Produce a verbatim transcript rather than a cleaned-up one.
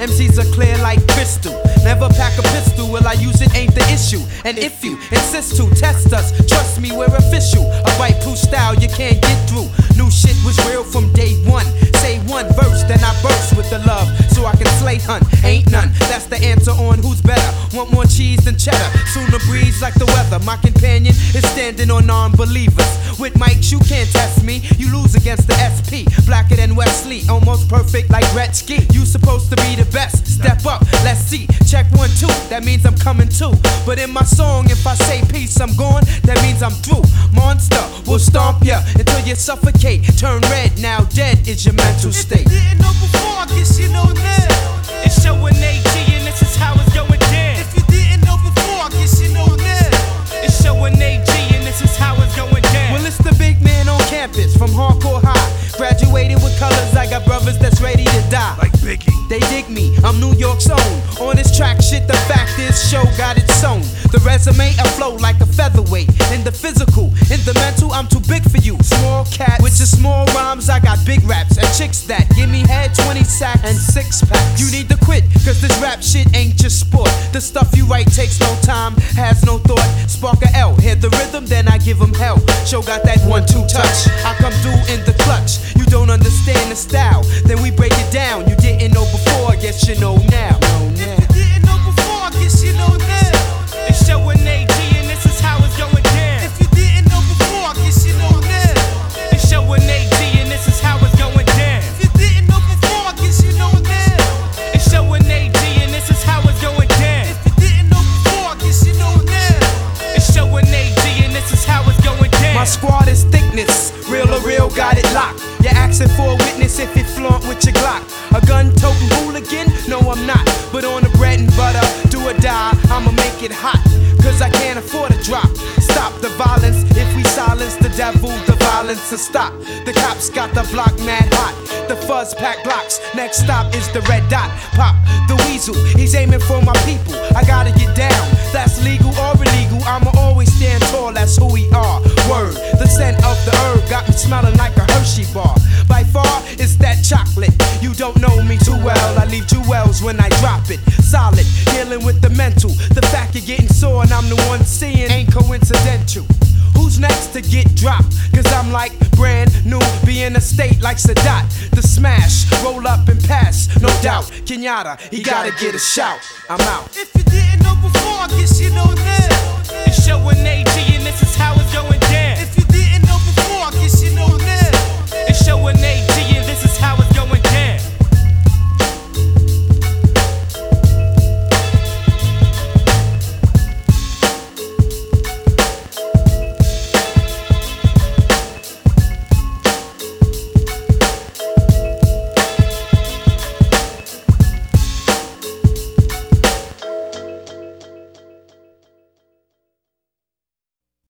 M Cs are clear like crystal. Never pack a pistol, will I use it ain't the issue. And if you insist to test us, trust me, we're official. A white proof style you can't get through. New shit was real from day one. Say one verse, then I burst with the love, so I can slay hunt. Ain't none, that's the answer on who's better. Want more cheese than cheddar, sooner breeze like the weather. My companion is standing on non-believers. With mics you can't test me, you lose against the S P. Blacker than Wesley, almost perfect like Gretzky. You supposed to be the best, step up, let's see. Check one, two, that means I'm coming too. But in my song, if I say peace, I'm gone, that means I'm through. Monster will stomp ya until you suffocate. Turn red, now dead is your mental state. If you didn't know before, I guess you know now. It's showing A G and this is how it's going down. If you didn't know before, I guess you know now. It's showing A G and this is how it's going down. Well, it's the big man on campus from hardcore high. Graduated with colors, I got brothers that's ready to die. Like Biggie. They dig me, I'm New York's own. On this track shit, the fact is, show got it sewn. The resume, I flow like a featherweight. In the physical, in the mental, I'm too big for you. Small cat with your small rhymes, I got big raps. And chicks that give me head, twenty sacks and six packs. You need to quit, cause this rap shit ain't just sport. The stuff you write takes no time, has no thought. Spark a L, hear the rhythm, then I give 'em hell. Show got that one two touch, I come through in the clutch. You don't understand the style, then we break it down. You didn't know before, I guess you know now. If you didn't know before, I guess you know now. It's showing A G and this is how it's going down. If you didn't know before, I guess you know now. It's showing A G and this is how it's going down. If you didn't know before, I guess you know now. It's showing A G and this is how it's going down. If you didn't know before, I guess you know now. It's showing A G and this is how it's going down. My squad is thickness, real or real, got it locked. You're asking for a witness if you flaunt with your Glock. A gun-toting hooligan? No, I'm not. But on the bread and butter, do or die, I'ma make it hot. Cause I can't afford a drop. Stop the violence, if we silence the devil, the violence will stop. The cops got the block mad hot. The fuzz pack blocks, next stop is the red dot. Pop the weasel, he's aiming for my people. I gotta get down, that's legal or illegal. I'ma always stand tall, that's who we are. Word, the scent of the herb got me smelling like a Hershey bar. By far, it's that chocolate. You don't know me too well, I leave jewels when I drop it. Solid, dealing with the mental. The fact you're getting sore and I'm the one seeing ain't coincidental. Who's next to get dropped? Cause I'm like brand new, be in a state like Sadat. The smash, roll up and pass, no doubt. Kenyatta, he gotta get a shout. I'm out. If you